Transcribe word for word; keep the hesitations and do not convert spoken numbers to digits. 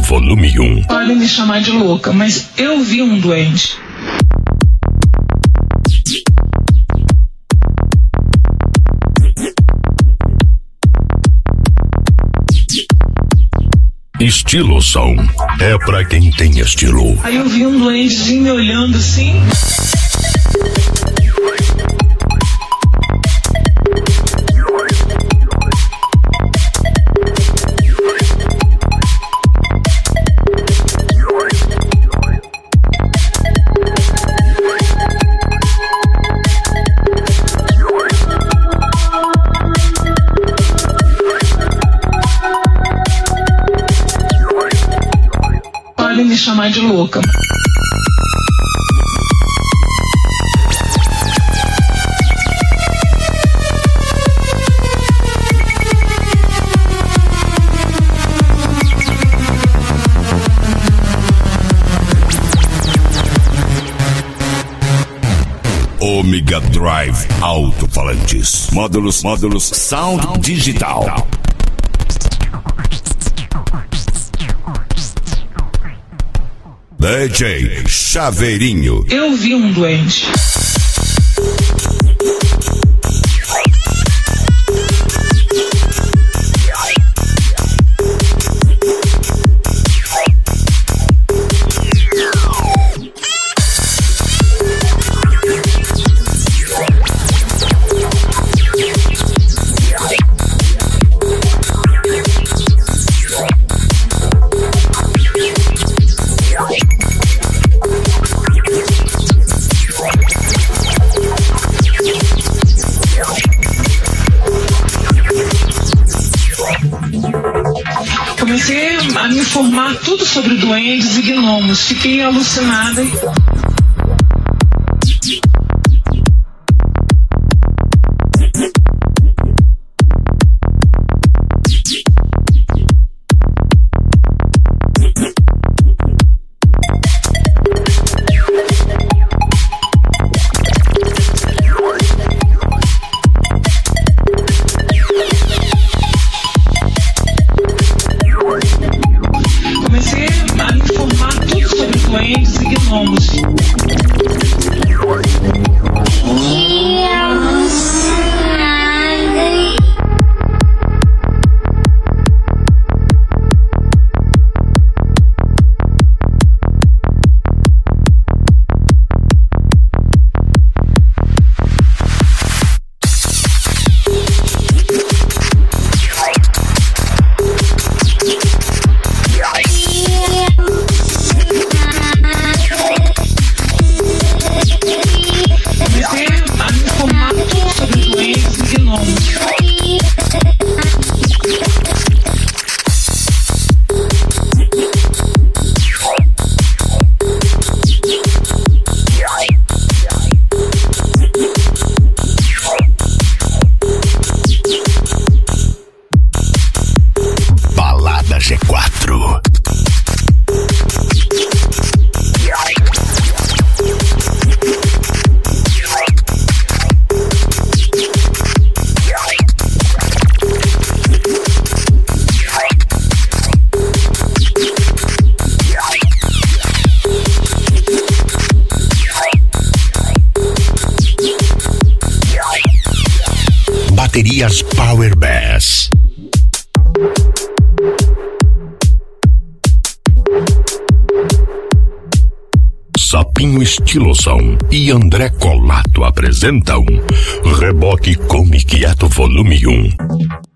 volume um. Podem me chamar de louca, mas eu vi um duende. Estilo som é pra quem tem estilo. Aí eu vi um duendezinho me olhando assim. Podem me chamar de louca. Omega Drive Alto-Falantes. Módulos, módulos, sound digital. D J Chaveirinho. Eu vi um duende. Comecei a me informar tudo sobre duendes e gnomos. Fiquei alucinada. Comecei a me informar tudo sobre duendes e gnomos. G quatro. Baterias Power Bass. Sapinho Estilosão e André Colato apresentam Reboque Come Quieto volume um.